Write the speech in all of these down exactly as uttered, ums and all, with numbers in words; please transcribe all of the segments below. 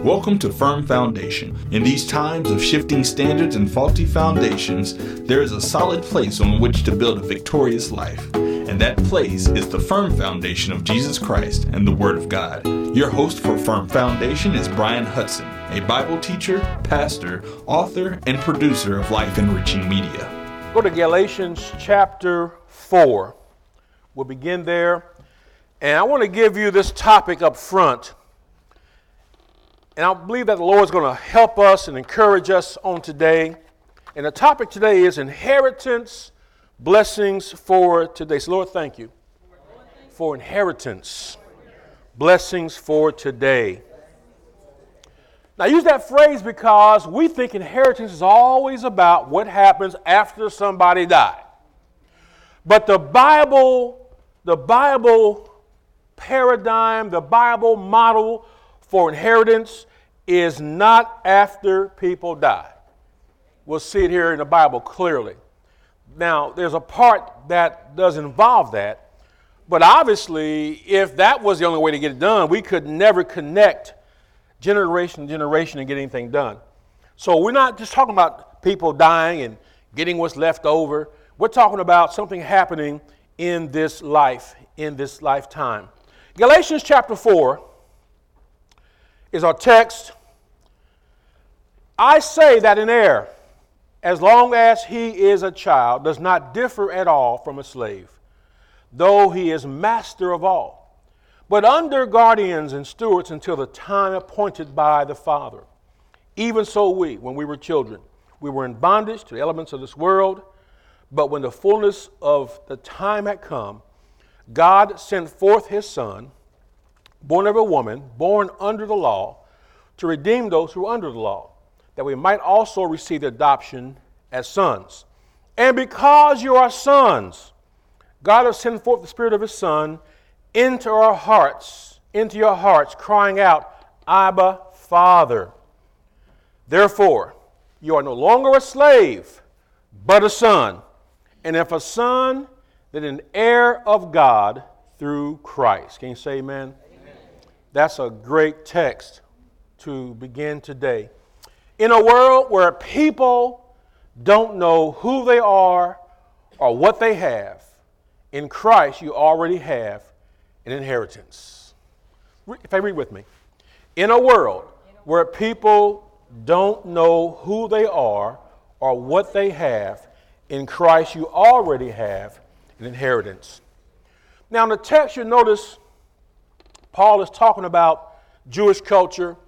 Welcome to Firm Foundation. In these times of shifting standards and faulty foundations, there is a solid place on which to build a victorious life. And that place is the firm foundation of Jesus Christ and the Word of God. Your host for Firm Foundation is Brian Hudson, a Bible teacher, pastor, author, and producer of Life Enriching Media. Go to Galatians chapter four. We'll begin there. And I want to give you this topic up front. And I believe that the Lord is going to help us and encourage us on today. And the topic today is inheritance, blessings for today. So Lord, thank you for inheritance, blessings for today. Now I use that phrase because we think inheritance is always about what happens after somebody died. But the Bible, the Bible paradigm, the Bible model for inheritance is not after people die. We'll see it here in the Bible clearly. Now, there's a part that does involve that, but obviously, if that was the only way to get it done, we could never connect generation to generation and get anything done. So we're not just talking about people dying and getting what's left over. We're talking about something happening in this life, in this lifetime. Galatians chapter four is our text. I say that an heir, as long as he is a child, does not differ at all from a slave, though he is master of all, but under guardians and stewards until the time appointed by the Father. Even so we, when we were children, we were in bondage to the elements of this world, but when the fullness of the time had come, God sent forth his Son, born of a woman, born under the law, to redeem those who were under the law, that we might also receive the adoption as sons. And because you are sons, God has sent forth the Spirit of his Son into our hearts, into your hearts, crying out, Abba, Father. Therefore, you are no longer a slave, but a son. And if a son, then an heir of God through Christ. Can you say amen? That's a great text to begin today. In a world where people don't know who they are or what they have, in Christ you already have an inheritance. If I read with me. In a world where people don't know who they are or what they have, in Christ you already have an inheritance. Now in the text you notice Paul is talking about Jewish culture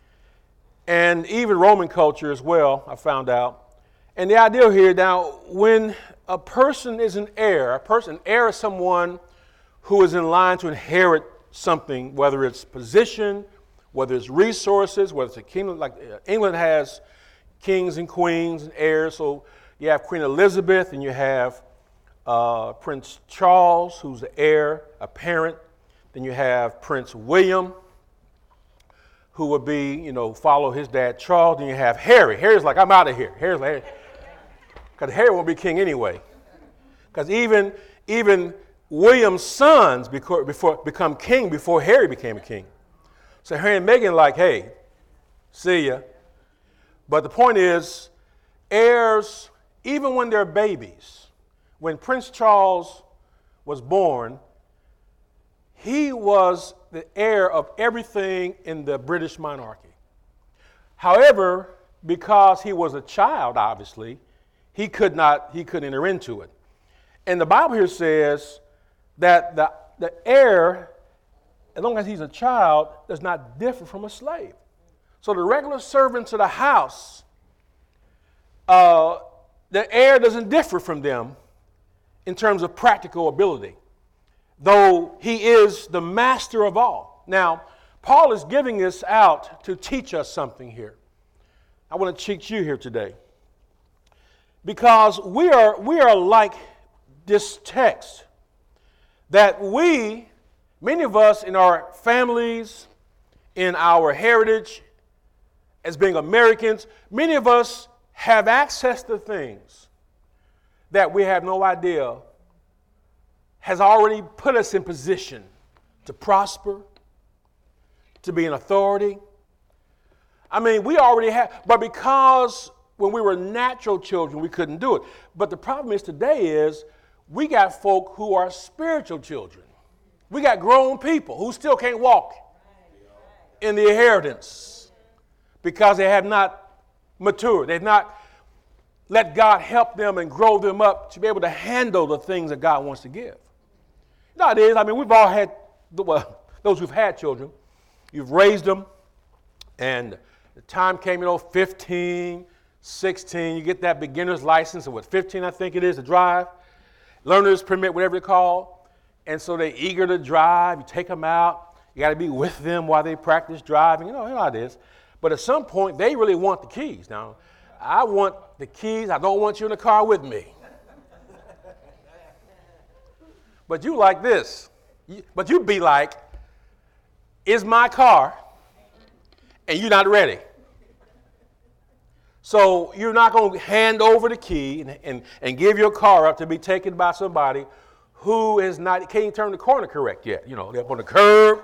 and even Roman culture as well, I found out. And the idea here, now, when a person is an heir, a person, an heir is someone who is in line to inherit something, whether it's position, whether it's resources, whether it's a kingdom, like England has kings and queens and heirs. So you have Queen Elizabeth and you have uh, Prince Charles, who's the heir, a parent. Then you have Prince William, who would be, you know, follow his dad Charles. Then you have Harry. Harry's like, I'm out of here. Harry's like, because Harry won't be king anyway. Because even, even William's sons before, before, become king before Harry became a king. So Harry and Meghan like, hey, see ya. But the point is, heirs, even when they're babies, when Prince Charles was born, he was the heir of everything in the British monarchy. However, because he was a child, obviously, he could not, he couldn't enter into it. And the Bible here says that the, the heir, as long as he's a child, does not differ from a slave. So the regular servants of the house, uh, the heir doesn't differ from them in terms of practical ability, though he is the master of all. Now, Paul is giving this out to teach us something here. I want to teach you here today. Because we are, we are like this text, that we, many of us in our families, in our heritage, as being Americans, many of us have access to things that we have no idea has already put us in position to prosper, to be an authority, I mean, we already had, but because when we were natural children, we couldn't do it. But the problem is today is we got folk who are spiritual children. We got grown people who still can't walk in the inheritance because they have not matured. They've not let God help them and grow them up to be able to handle the things that God wants to give. You know how it is. I mean, we've all had, well, those who've had children, you've raised them, and the time came, you know, fifteen, sixteen, you get that beginner's license, or what, fifteen, I think it is, to drive, learner's permit, whatever it's called, and so they're eager to drive. You take them out. You got to be with them while they practice driving. You know, you know how it is. But at some point, they really want the keys. Now, I want the keys. I don't want you in the car with me. But you like this. But you be like, it's my car, and you're not ready. So you're not going to hand over the key and, and, and give your car up to be taken by somebody who is not, can't turn the corner correct yet. You know, they're up on the curb,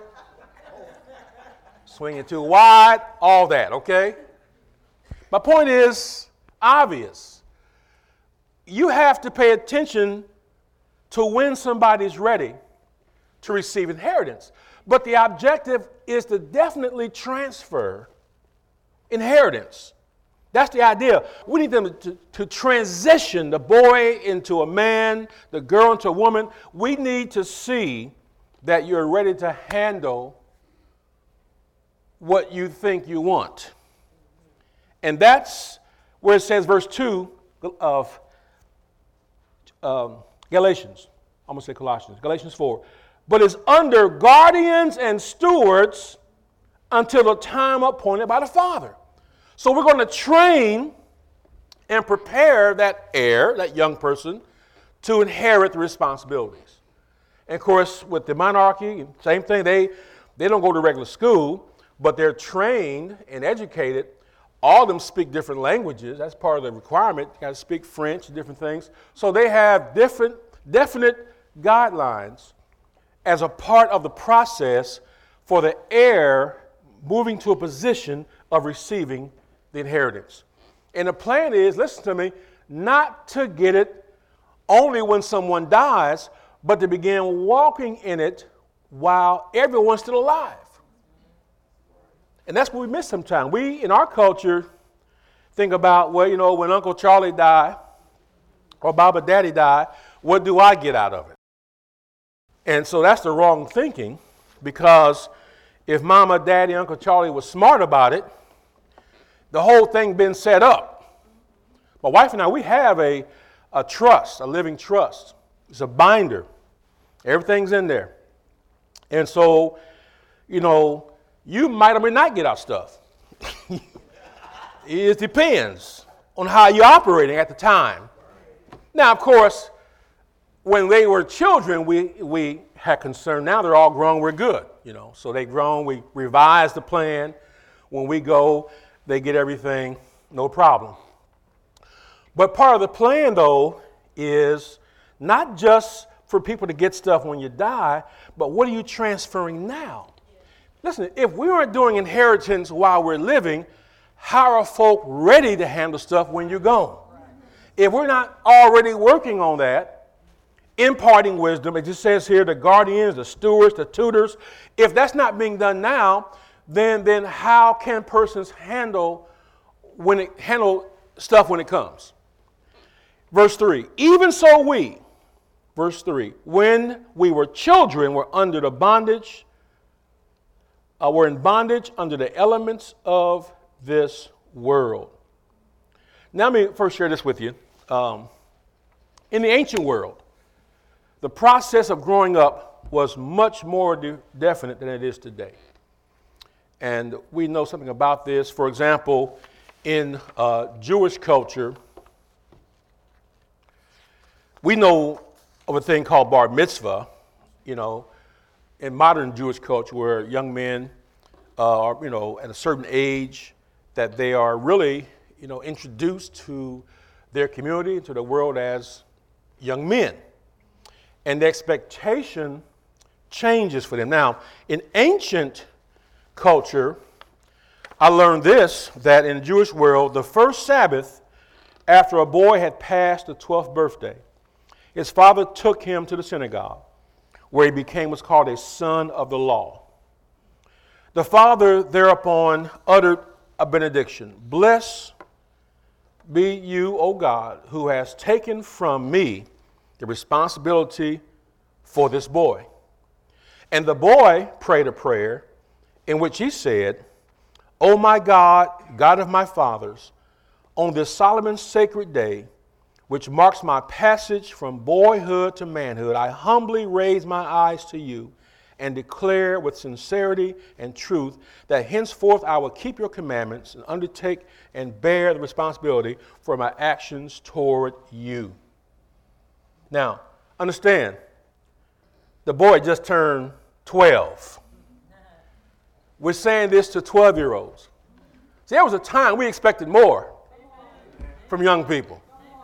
swinging too wide, all that, okay? My point is obvious. You have to pay attention to when somebody's ready to receive inheritance. But the objective is to definitely transfer inheritance. That's the idea. We need them to, to transition the boy into a man, the girl into a woman. We need to see that you're ready to handle what you think you want. And that's where it says, verse two of um, Galatians. I'm going to say Colossians. Galatians four. But is under guardians and stewards until the time appointed by the Father. So we're going to train and prepare that heir, that young person, to inherit the responsibilities. And of course, with the monarchy, same thing. They, they don't go to regular school, but they're trained and educated. All of them speak different languages. That's part of the requirement. You got to speak French and different things. So they have different, definite guidelines as a part of the process for the heir moving to a position of receiving the inheritance. And the plan is, listen to me, not to get it only when someone dies, but to begin walking in it while everyone's still alive. And that's what we miss sometimes. We, in our culture, think about, well, you know, when Uncle Charlie died or Baba Daddy died, what do I get out of it? And so that's the wrong thinking, because if Mama, Daddy, Uncle Charlie was smart about it, the whole thing been set up. My wife and I, we have a, a trust, a living trust. It's a binder. Everything's in there. And so, you know, you might or may not get out stuff. It depends on how you're operating at the time. Now, of course, when they were children, we, we had concern. Now they're all grown, we're good. You know, so they've grown, we revise the plan. When we go, they get everything, no problem. But part of the plan, though, is not just for people to get stuff when you die, but what are you transferring now? Listen, if we aren't doing inheritance while we're living, how are folk ready to handle stuff when you're gone? If we're not already working on that, imparting wisdom, it just says here the guardians, the stewards, the tutors, if that's not being done now, then, then how can persons handle when it handle stuff when it comes? Verse three, even so we, verse three, when we were children, were under the bondage, uh, were in bondage under the elements of this world. Now let me first share this with you. Um, in the ancient world, the process of growing up was much more de- definite than it is today. And we know something about this. For example, in uh, Jewish culture, we know of a thing called bar mitzvah, you know, in modern Jewish culture where young men uh, are, you know, at a certain age that they are really, you know, introduced to their community, to the world as young men. And the expectation changes for them. Now, in ancient culture, I learned this, that in the Jewish world, the first Sabbath after a boy had passed the twelfth birthday, his father took him to the synagogue, where he became what's called a son of the law. The father thereupon uttered a benediction. Blessed be you, O God, who has taken from me the responsibility for this boy. And the boy prayed a prayer in which he said, O my God, God of my fathers, on this Solomon's sacred day, which marks my passage from boyhood to manhood, I humbly raise my eyes to you and declare with sincerity and truth that henceforth I will keep your commandments and undertake and bear the responsibility for my actions toward you. Now, understand, the boy just turned twelve. We're saying this to twelve-year-olds. See, there was a time we expected more from young people.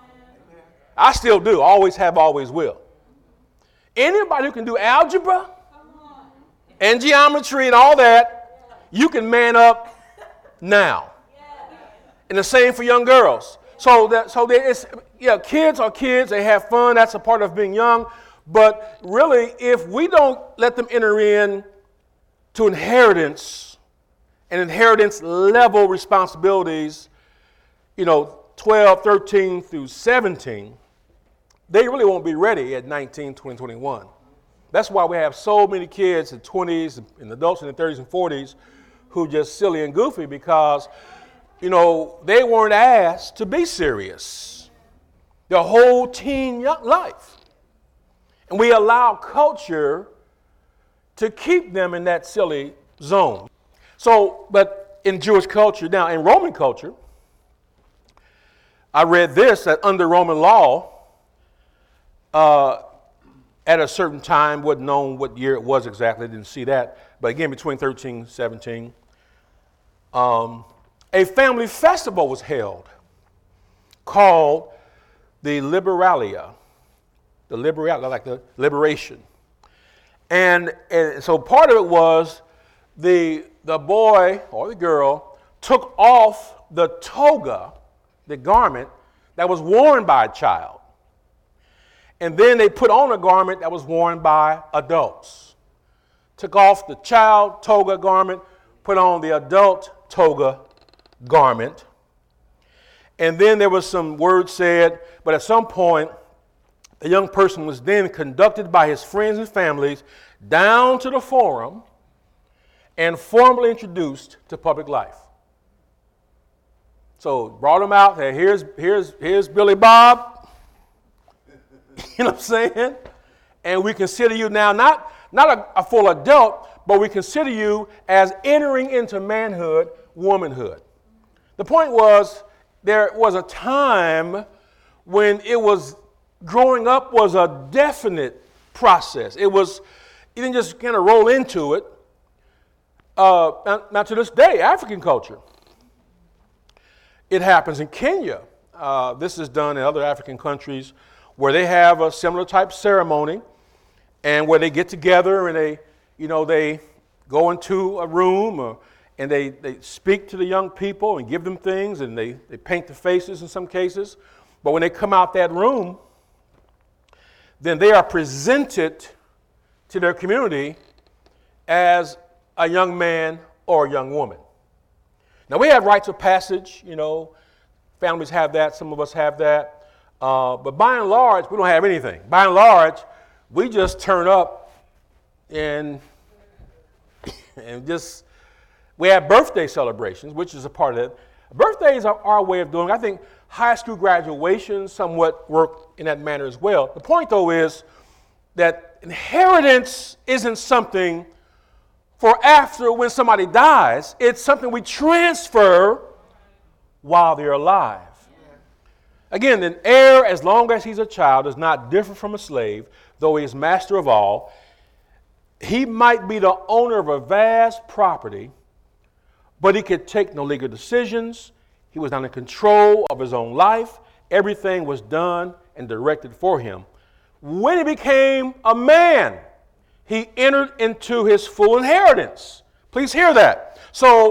I still do, always have, always will. Anybody who can do algebra and geometry and all that, you can man up now. And the same for young girls. So that so that it's yeah, kids are kids, they have fun, that's a part of being young. But really, if we don't let them enter in to inheritance and inheritance level responsibilities, you know, twelve, thirteen through seventeen, they really won't be ready at nineteen, twenty, twenty-one. That's why we have so many kids in twenties and adults in the thirties and forties who just silly and goofy because, you know, they weren't asked to be serious their whole teen life. And we allow culture to keep them in that silly zone. So, but in Jewish culture, now in Roman culture, I read this, that under Roman law, uh, at a certain time, wasn't known what year it was exactly, didn't see that, but again, between thirteen and seventeen, um, a family festival was held called the Liberalia. The Liberalia, like the liberation. And, and so part of it was the, the boy or the girl took off the toga, the garment that was worn by a child. And then they put on a garment that was worn by adults. Took off the child toga garment, put on the adult toga garment. And then there was some words said, but at some point, the young person was then conducted by his friends and families down to the forum and formally introduced to public life. So brought him out. Hey, here's, here's, here's Billy Bob. You know what I'm saying? And we consider you now not, not a, a full adult, but we consider you as entering into manhood, womanhood. The point was, there was a time when it was, growing up was a definite process. It was, you didn't just kind of roll into it. Uh, now, now to this day, African culture, it happens in Kenya. Uh, this is done in other African countries where they have a similar type ceremony and where they get together and they, you know, they go into a room or, and they, they speak to the young people and give them things and they, they paint the faces in some cases. But when they come out that room, then they are presented to their community as a young man or a young woman. Now, we have rites of passage, you know, families have that, some of us have that, uh, but by and large, we don't have anything. By and large, we just turn up and, and just, we have birthday celebrations, which is a part of it. Birthdays are our way of doing it. I think high school graduations somewhat work in that manner as well. The point, though, is that inheritance isn't something for after when somebody dies. It's something we transfer while they're alive. Again, an heir, as long as he's a child, is not different from a slave, though he is master of all. He might be the owner of a vast property, but he could take no legal decisions. He was not in control of his own life. Everything was done and directed for him. When he became a man, he entered into his full inheritance. Please hear that. So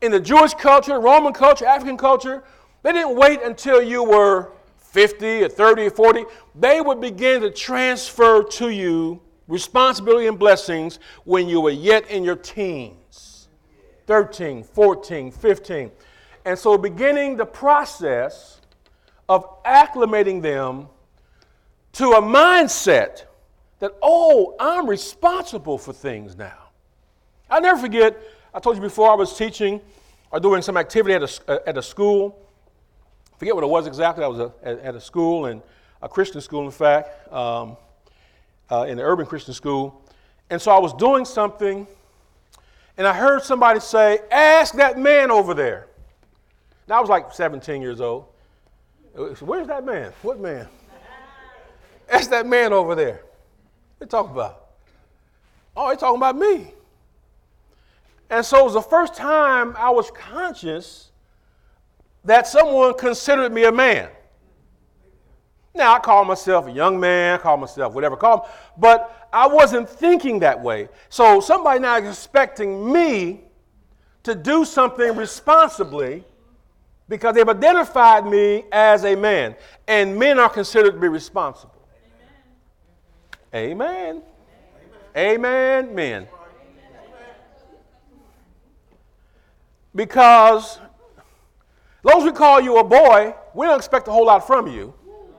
in the Jewish culture, Roman culture, African culture, they didn't wait until you were fifty or thirty or forty. They would begin to transfer to you responsibility and blessings when you were yet in your teens, thirteen, fourteen, fifteen. And so beginning the process of acclimating them to a mindset that, oh, I'm responsible for things now. I'll never forget, I told you before, I was teaching or doing some activity at a, at a school. I forget what it was exactly. I was a, at, at a school, and a Christian school, in fact, um, uh, in the urban Christian school. And so I was doing something, and I heard somebody say, ask that man over there. Now, I was like seventeen years old. Where's that man? What man? Ask that man over there. What they talking about? Oh, they're talking about me. And so it was the first time I was conscious that someone considered me a man. Now, I call myself a young man, I call myself whatever I call me, but I wasn't thinking that way. So somebody now is expecting me to do something responsibly because they've identified me as a man, and men are considered to be responsible. Amen. Amen. Amen, men. Because those who call you a boy, we don't expect a whole lot from you.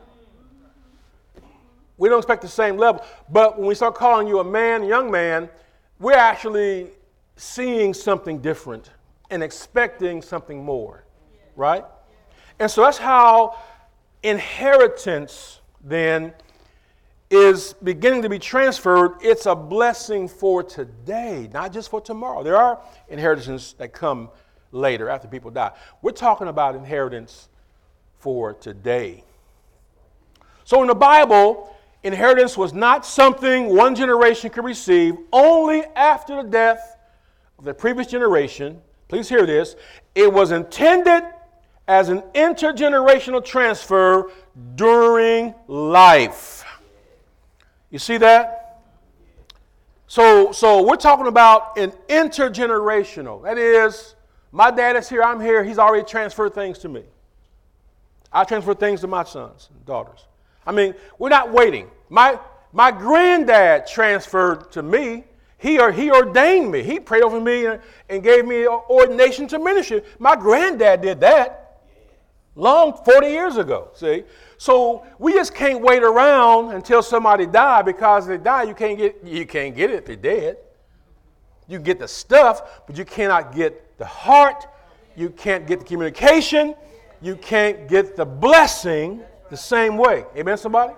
We don't expect the same level. But when we start calling you a man, young man, we're actually seeing something different and expecting something more, right? And so that's how inheritance then is beginning to be transferred. It's a blessing for today, not just for tomorrow. There are inheritances that come later after people die. We're talking about inheritance for today. So in the Bible, inheritance was not something one generation could receive only after the death of the previous generation. Please hear this. It was intended as an intergenerational transfer during life. You see that? So, so we're talking about an intergenerational. That is, my dad is here, I'm here, he's already transferred things to me. I transfer things to my sons and daughters. I mean, we're not waiting. My my granddad transferred to me. He or he ordained me. He prayed over me and, and gave me ordination to ministry. My granddad did that long forty years ago. See, so we just can't wait around until somebody dies, because if they die, you can't get you can't get it if they're dead. You get the stuff, but you cannot get the heart. You can't get the communication. You can't get the blessing the same way. Amen, somebody?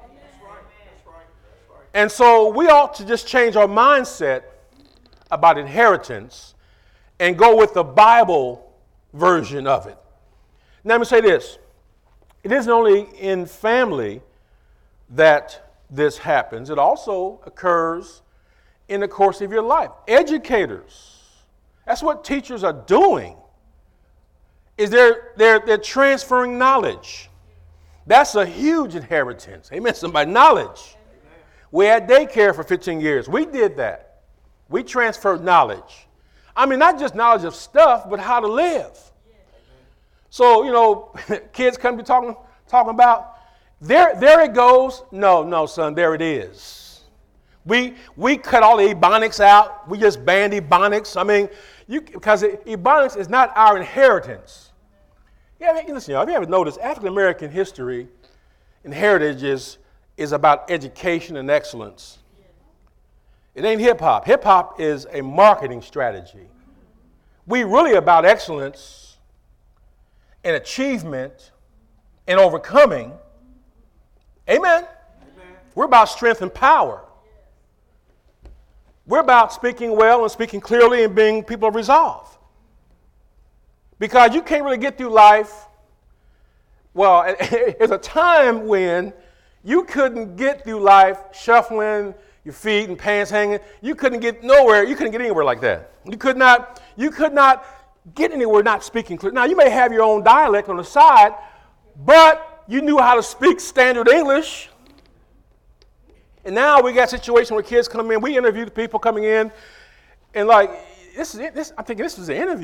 And so we ought to just change our mindset about inheritance and go with the Bible version of it. Now, let me say this. It isn't only in family that this happens. It also occurs in the course of your life. Educators, that's what teachers are doing, is they're, they're, they're transferring knowledge. That's a huge inheritance. Amen, somebody. Knowledge. We had daycare for fifteen years. We did that. We transferred knowledge. I mean, not just knowledge of stuff, but how to live. So, you know, kids come to talking, talking about, there, there it goes. No, no, son, there it is. We we cut all the Ebonics out. We just banned Ebonics. I mean, you, because Ebonics is not our inheritance. Yeah, listen, y'all, if you haven't noticed, African American history and heritage is, is about education and excellence. It ain't hip hop. Hip hop is a marketing strategy. We really about excellence and achievement and overcoming. Amen. Amen. We're about strength and power. We're about speaking well and speaking clearly and being people of resolve. Because you can't really get through life. Well, there's a time when you couldn't get through life shuffling your feet and pants hanging. You couldn't get nowhere. You couldn't get anywhere like that. You could not, you could not get anywhere not speaking clear. Now, you may have your own dialect on the side, but you knew how to speak standard English. And now we got a situation where kids come in. We interview the people coming in, and like, this is it. This, I'm thinking this is an interview.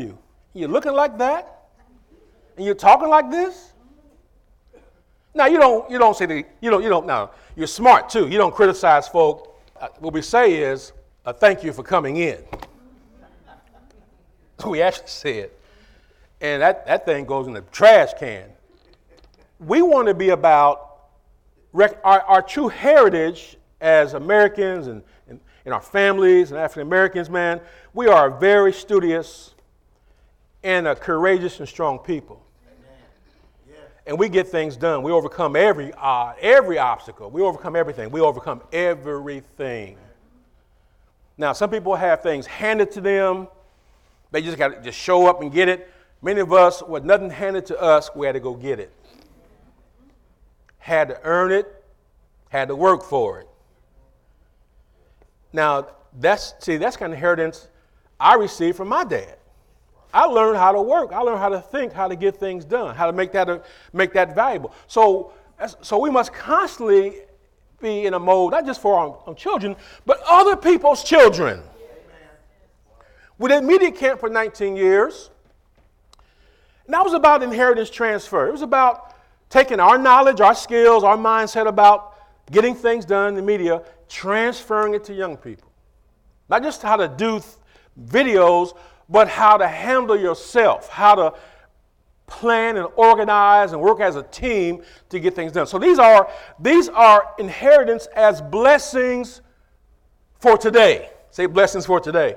You're looking like that? And you're talking like this? Now, you don't, you don't say that, you don't, you don't, no, you're smart too. You don't criticize folk. Uh, what we say is, uh, thank you for coming in. We actually say it. And that, that thing goes in the trash can. We want to be about rec- our, our true heritage as Americans and, and, and our families and African Americans, man. We are very studious and a courageous and strong people. Yeah. And we get things done. We overcome every odd, every obstacle. We overcome everything. We overcome everything. Now, some people have things handed to them. They just got to just show up and get it. Many of us, with nothing handed to us, we had to go get it. Had to earn it, had to work for it. Now, that's see, that's kind of inheritance I received from my dad. I learned how to work. I learned how to think, how to get things done, how to make that a, make that valuable. So, so we must constantly be in a mode, not just for our, our children, but other people's children. We did media camp for nineteen years. And that was about inheritance transfer. It was about taking our knowledge, our skills, our mindset about getting things done in the media, transferring it to young people. Not just how to do th- videos, but how to handle yourself, how to plan and organize and work as a team to get things done. So these are, these are inheritance as blessings for today. Say blessings for today.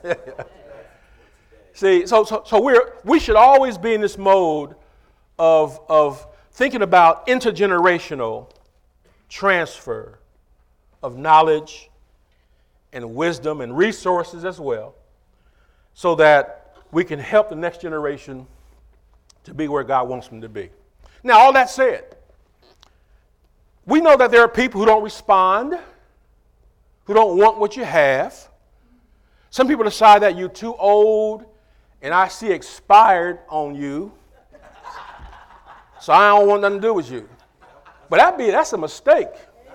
See, so so, so we're, we should always be in this mode of, of thinking about intergenerational transfer of knowledge and wisdom and resources as well, so that we can help the next generation to be where God wants them to be. Now, all that said, we know that there are people who don't respond, who don't want what you have. Some people decide that you're too old and I see expired on you, so I don't want nothing to do with you. But that be that's a mistake.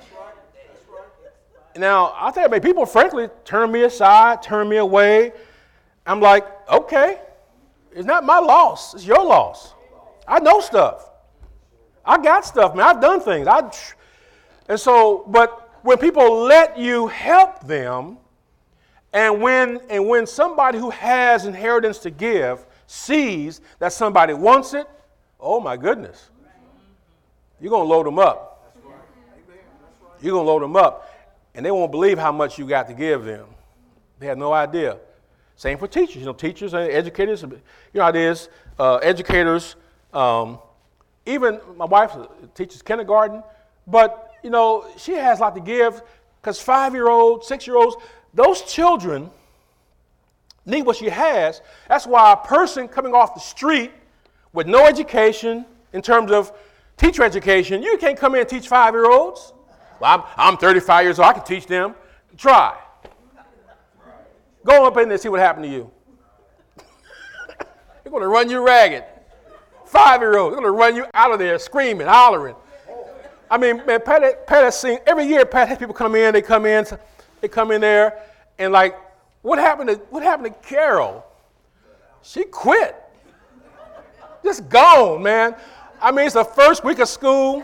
Now, I think I mean, people frankly turn me aside, turn me away. I'm like, okay, it's not my loss, it's your loss. I know stuff. I got stuff, man. I've done things. I, and so, but when people let you help them, and when and when somebody who has inheritance to give sees that somebody wants it, oh my goodness, you're going to load them up. You're going to load them up, and they won't believe how much you got to give them. They have no idea. Same for teachers. You know, teachers and educators, you know how it is. Uh, educators, um, even my wife teaches kindergarten, but, you know, she has a lot to give because five-year-olds, six-year-olds, those children need what she has. That's why a person coming off the street with no education in terms of teacher education, you can't come in and teach five-year-olds. Well, I'm, I'm thirty-five years old. I can teach them. Try. Go up in there and see what happened to you. They're going to run you ragged. Five-year-olds, they're going to run you out of there screaming, hollering. I mean, man, Pat, Pat has seen, every year Pat has people come in, they come in, they come in there, and like, what happened to, what happened to Carol? She quit. Just gone, man. I mean, it's the first week of school,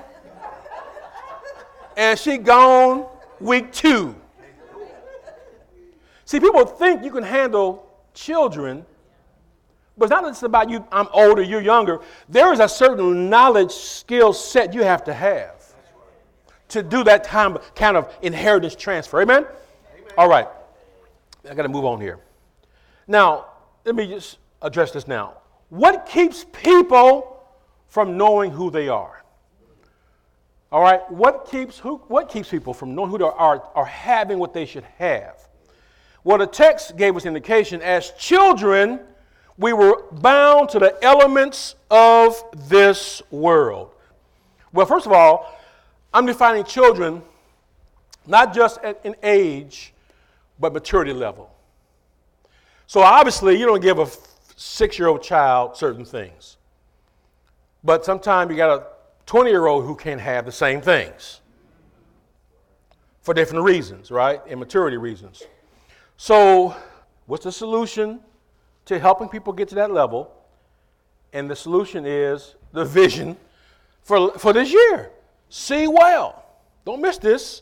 and she gone week two. See, people think you can handle children, but it's not just about you, I'm older, you're younger. There is a certain knowledge, skill set you have to have to do that time, kind of inheritance transfer. Amen? Amen. All right. I got to move on here. Now, let me just address this now. What keeps people from knowing who they are? All right. What keeps who? What keeps people from knowing who they are, or having what they should have? Well, the text gave us indication. As children, we were bound to the elements of this world. Well, first of all, I'm defining children not just at, in age, but maturity level. So obviously, you don't give a six-year-old child certain things. But sometimes you got a twenty-year-old who can have the same things for different reasons, right? Immaturity reasons. So what's the solution to helping people get to that level. And the solution is the vision for, for this year. See well. Don't miss this.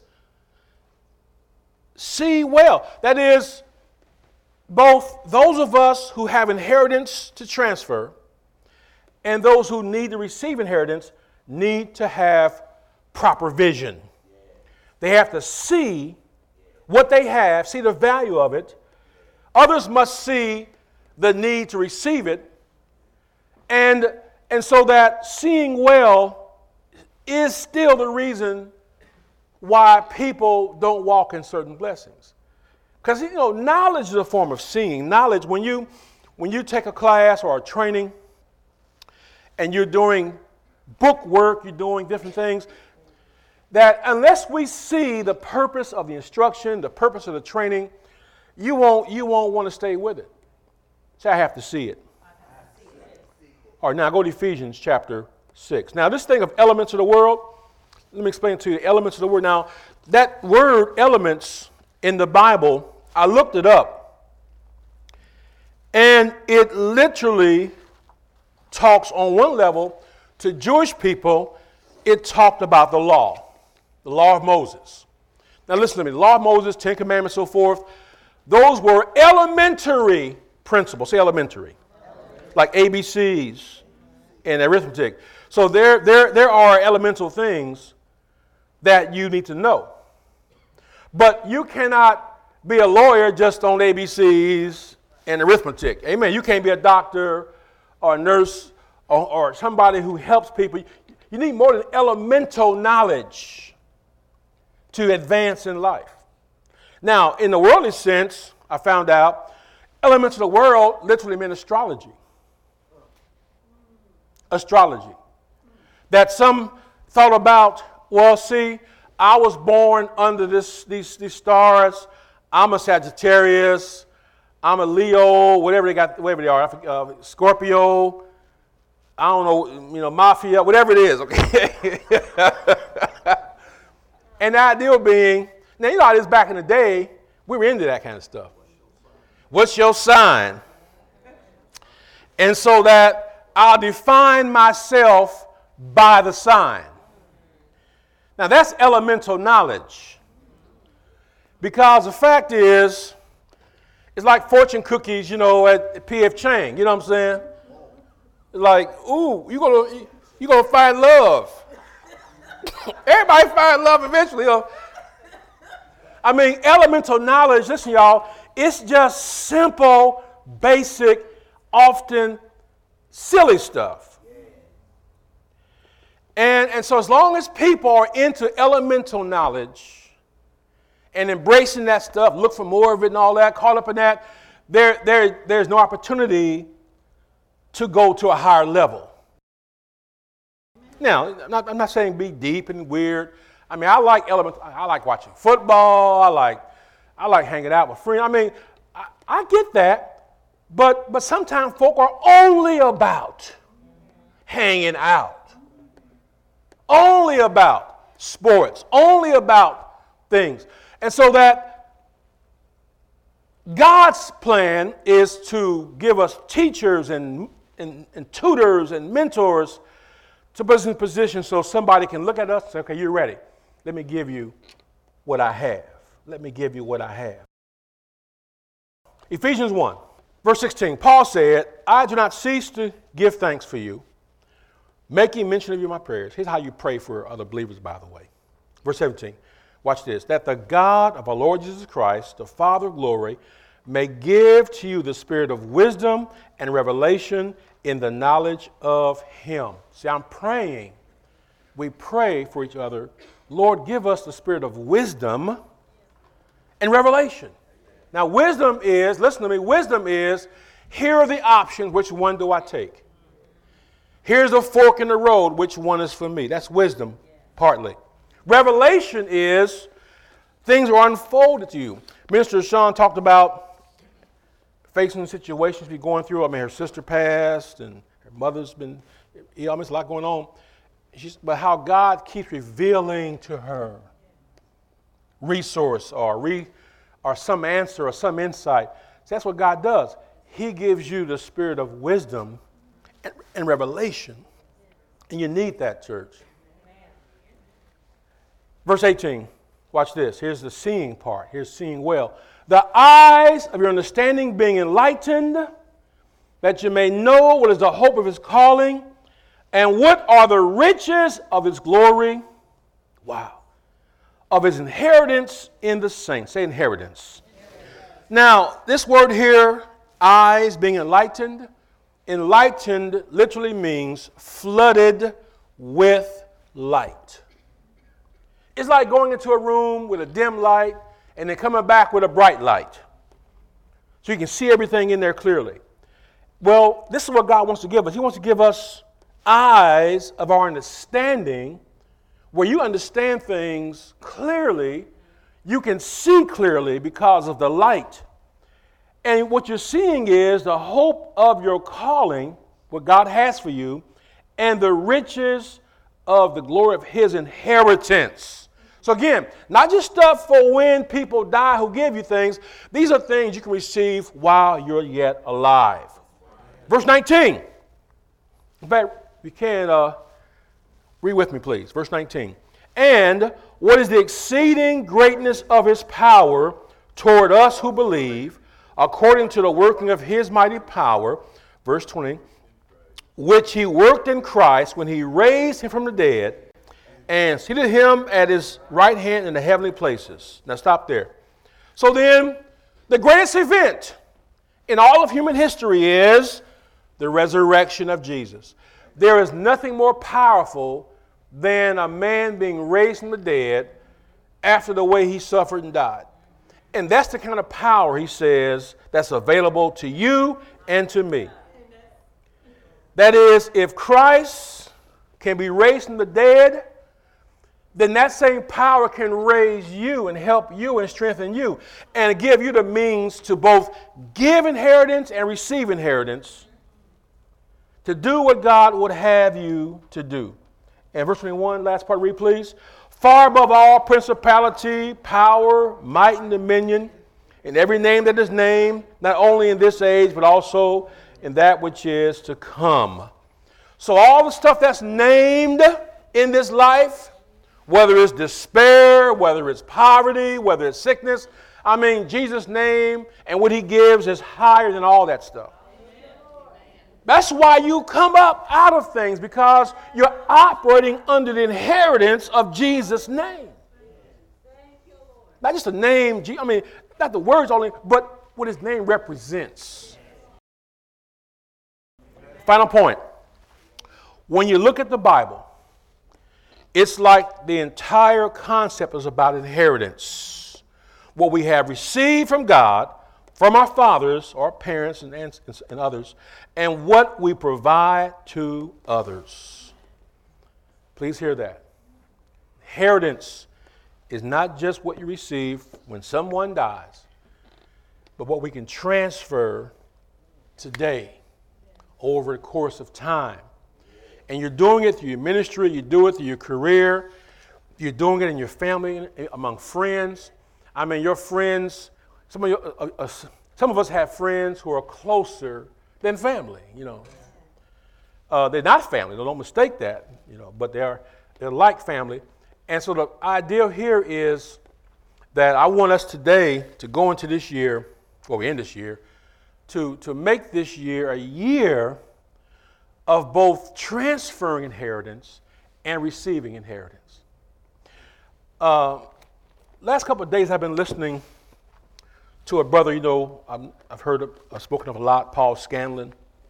See well. That is, both those of us who have inheritance to transfer and those who need to receive inheritance need to have proper vision. They have to see what they have, see the value of it. Others must see the need to receive it. And, and so that seeing well is still the reason why people don't walk in certain blessings. Because, you know, knowledge is a form of seeing. Knowledge, when you, when you take a class or a training and you're doing book work, you're doing different things, that unless we see the purpose of the instruction, the purpose of the training, you won't, you won't want to stay with it. Say, I have to see it. All right, now go to Ephesians chapter six. Now, this thing of elements of the world, let me explain to you the elements of the word. Now, that word elements in the Bible, I looked it up, and it literally talks on one level to Jewish people. It talked about the law, the law of Moses. Now, listen to me. The law of Moses, Ten Commandments, so forth, those were elementary principles. Say elementary. Like A B Cs and arithmetic. So there, there, there are elemental things that you need to know. But you cannot be a lawyer just on A B Cs and arithmetic. Amen. You can't be a doctor or a nurse or, or somebody who helps people. You need more than elemental knowledge to advance in life. Now, in the worldly sense, I found out elements of the world literally meant astrology. Astrology. That some thought about, well, see, I was born under this, these, these stars. I'm a Sagittarius. I'm a Leo, whatever they got, whatever they are, uh, Scorpio. I don't know, you know, Mafia, whatever it is, okay? And the idea being, now you know how it is back in the day, we were into that kind of stuff. What's your sign? And so that I'll define myself by the sign. Now that's elemental knowledge. Because the fact is, it's like fortune cookies, you know, at P F Chang, you know what I'm saying? It's like, ooh, you're gonna, you're gonna find love. Everybody find love eventually. You know? I mean, elemental knowledge, listen, y'all, it's just simple, basic, often silly stuff. And, and so as long as people are into elemental knowledge and embracing that stuff, look for more of it and all that, caught up in that, there, there, there's no opportunity to go to a higher level. Now, I'm not, I'm not saying be deep and weird. I mean, I like elements. I like watching football. I like, I like hanging out with friends. I mean, I, I get that, but but sometimes folk are only about hanging out, only about sports, only about things, and so that God's plan is to give us teachers and and, and tutors and mentors to put us in position so somebody can look at us and say, okay, you're ready. Let me give you what I have. Let me give you what I have. Ephesians one, verse sixteen, Paul said, I do not cease to give thanks for you, making mention of you in my prayers. Here's how you pray for other believers, by the way. Verse seventeen, watch this. That the God of our Lord Jesus Christ, the Father of glory, may give to you the spirit of wisdom and revelation in the knowledge of him. See, I'm praying. We pray for each other. Lord, give us the spirit of wisdom and revelation. Now, wisdom is, listen to me, wisdom is, here are the options, which one do I take? Here's a fork in the road, which one is for me? That's wisdom, partly. Revelation is, things are unfolded to you. Minister Sean talked about facing situations we're going through. I mean, her sister passed, and her mother's been, you know, there's a lot going on. She's, but how God keeps revealing to her resource or re, or some answer or some insight. So that's what God does. he gives you the spirit of wisdom and, and revelation. And you need that, church. Verse eighteen, watch this. Here's the seeing part. Here's seeing well. The eyes of your understanding being enlightened, that you may know what is the hope of his calling, and what are the riches of his glory. Wow. Of his inheritance in the saints. Say inheritance. Now, this word here, eyes being enlightened, enlightened literally means flooded with light. It's like going into a room with a dim light and then coming back with a bright light. So you can see everything in there clearly. Well, this is what God wants to give us. He wants to give us eyes of our understanding where you understand things clearly. You can see clearly because of the light. And what you're seeing is the hope of your calling, what God has for you, and the riches of the glory of his inheritance. So again, not just stuff for when people die who give you things. These are things you can receive while you're yet alive. Verse nineteen. In fact, you can uh, read with me, please. Verse nineteen. And what is the exceeding greatness of his power toward us who believe, according to the working of his mighty power, verse twenty, which he worked in Christ when he raised him from the dead and seated him at his right hand in the heavenly places. Now stop there. So then, the greatest event in all of human history is the resurrection of Jesus. There is nothing more powerful than a man being raised from the dead after the way he suffered and died. And that's the kind of power, he says, that's available to you and to me. That is, if Christ can be raised from the dead, then that same power can raise you and help you and strengthen you and give you the means to both give inheritance and receive inheritance, to do what God would have you to do. And verse twenty-one, last part, read please. Far above all principality, power, might, and dominion, in every name that is named, not only in this age, but also in that which is to come. So all the stuff that's named in this life, whether it's despair, whether it's poverty, whether it's sickness, I mean, Jesus' name and what he gives is higher than all that stuff. That's why you come up out of things, because you're operating under the inheritance of Jesus' name. Not just a name, I mean, not the words only, but what his name represents. Final point. When you look at the Bible, it's like the entire concept is about inheritance. What we have received from God, from our fathers, our parents and, and, and others, and what we provide to others. Please hear that. Inheritance is not just what you receive when someone dies, but what we can transfer today over the course of time. And you're doing it through your ministry, you do it through your career, you're doing it in your family, among friends. I mean, your friends, some of, your, uh, uh, some of us have friends who are closer than family, you know. Uh, they're not family, don't mistake that, you know, but they're, they're like family. And so the idea here is that I want us today to go into this year, well, we end this year, to, to make this year a year of both transferring inheritance and receiving inheritance. Uh, last couple of days I've been listening to a brother, you know, I'm, I've heard, of, I've spoken of a lot, Paul Scanlon,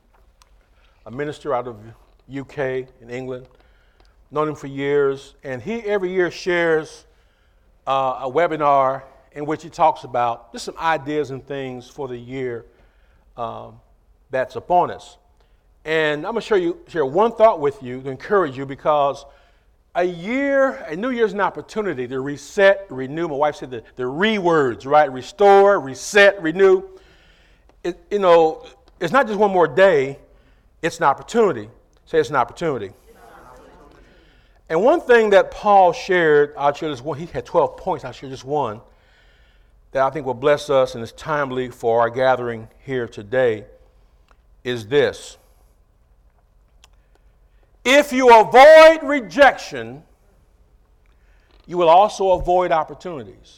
a minister out of U K in England, known him for years, and he every year shares uh, a webinar in which he talks about just some ideas and things for the year um, that's upon us. And I'm going to share you share one thought with you to encourage you, because a year, a new year's an opportunity to reset, renew. My wife said the, the re words, right? Restore, reset, renew. It, you know, it's not just one more day, it's an opportunity. Say it's an opportunity. And one thing that Paul shared, I'll share this one, he had twelve points, I'll share just one, that I think will bless us and is timely for our gathering here today. is this. If you avoid rejection, you will also avoid opportunities.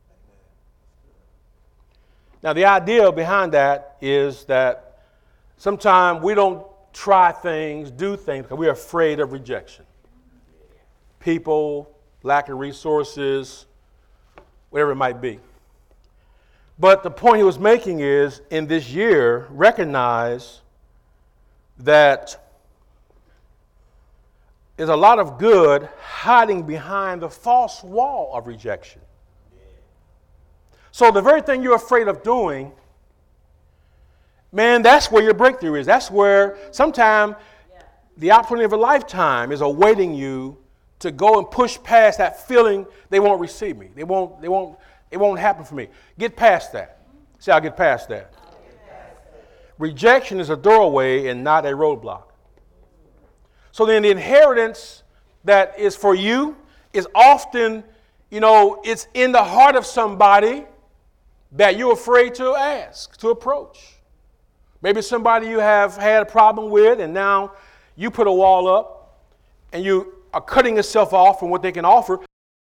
Now, the idea behind that is that sometimes we don't try things, do things, because we're afraid of rejection. People, lack of resources, whatever it might be. But the point he was making is, in this year, recognize that there's a lot of good hiding behind the false wall of rejection. So the very thing you're afraid of doing, man, that's where your breakthrough is. That's where sometimes the opportunity of a lifetime is awaiting you to go and push past that feeling they won't receive me. They won't, they won't, it won't happen for me. Get past that. See, I'll get past that. Get past that. Rejection is a doorway and not a roadblock. So then the inheritance that is for you is often, you know, it's in the heart of somebody that you're afraid to ask, to approach. Maybe somebody you have had a problem with, and now you put a wall up and you are cutting yourself off from what they can offer.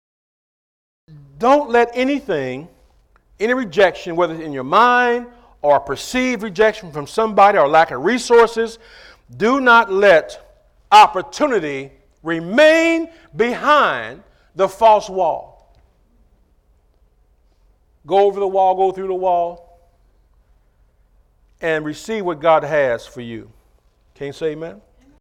Don't let anything, any rejection, whether it's in your mind or a perceived rejection from somebody or lack of resources, do not let opportunity remain behind the false wall. Go over the wall, go through the wall, and receive what God has for you. Can you say amen?